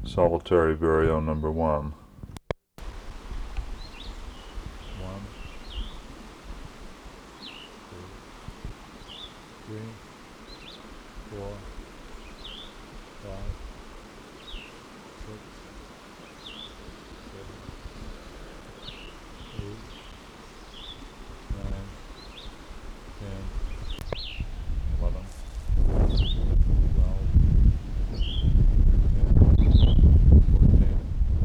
Solitary burial number 1. 1, 2, 3, 4, 5, 6, 7, 8, 9, 10, 11, 12, 13,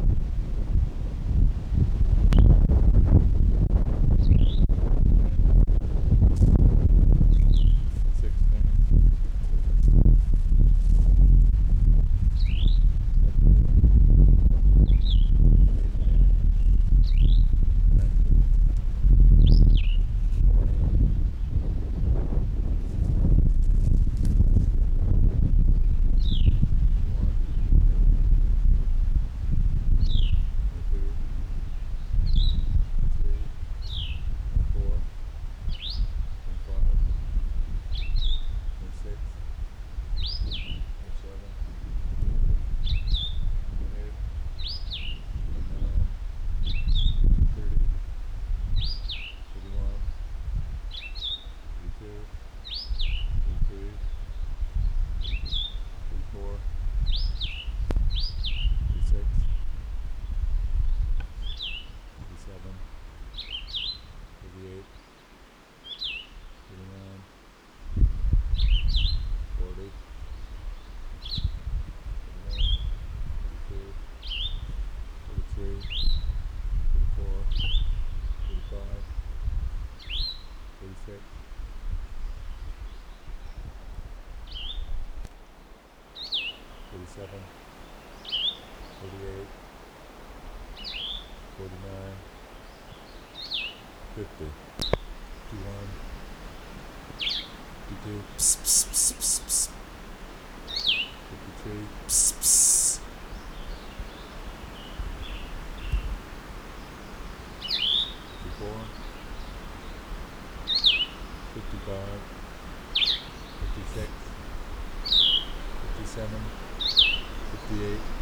47, 48, 49, 50, 51, 52, 53, 54, 55, 56, 57, 58,